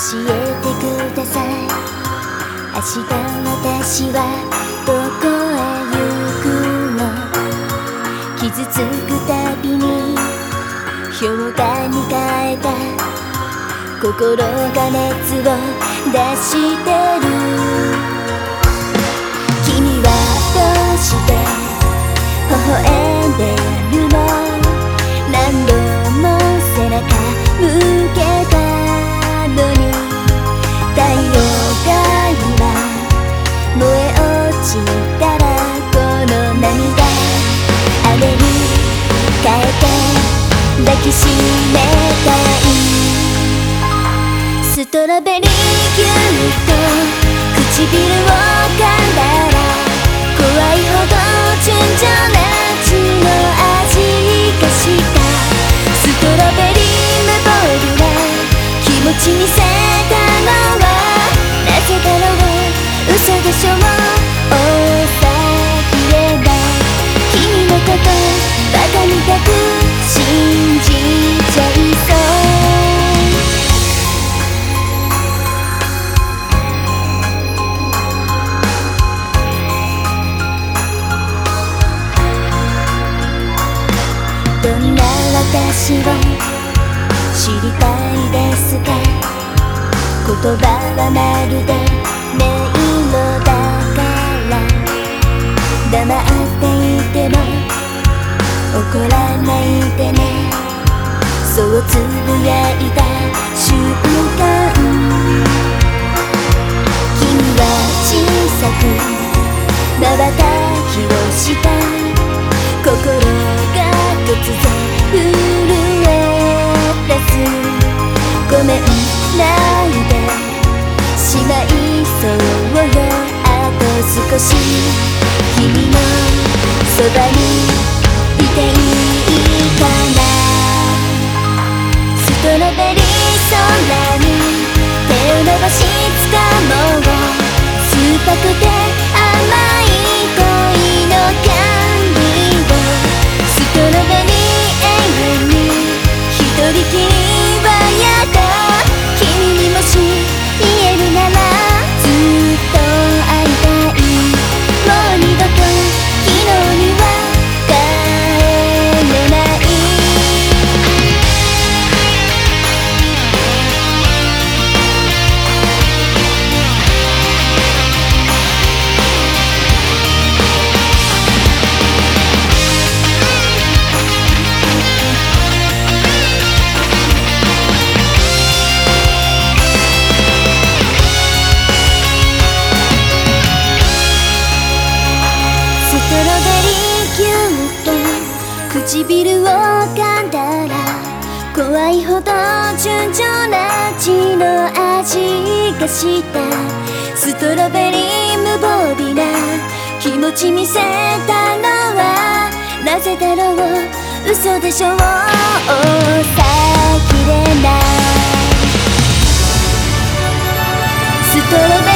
えてください。明日私はどこへ行くの。傷つくたびに評価に変えた心が熱を出してる。君はどうして微笑んでるの。何度も背中向けたのに太陽が今燃え落ちたらこの涙雨に変えて抱きしめたい。ストロベリーギューと唇を噛んだら怖いほど純情な血の味がした。ストロベリー無防備な気持ちにせたのはなぜだろう。嘘でしょ。抑えきれない君のことバカみたく信じちゃいそう。どんな私を知りたいですか。言葉はまるで迷路だから黙っていても怒らないでね。そうつぶやいた瞬間君は小さく瞬きをした心が突然震え出す。ごめんないでしまいそうよ。あと少し君のそばにいていいかな。ストロベリー空に手を伸ばし掴もう。酸っぱくて甘い恋のキャンディーをストロベリー永遠に一人きりはやだ。君にもし言えるならずっと会いたい。もう二度と昨日には帰れない。ストロベリーギューと唇を噛んだら怖いほど純情な血の味がした。ストロベリー無防備な気持ち見せたのはなぜだろう。嘘でしょ。抑えきれないストロベリー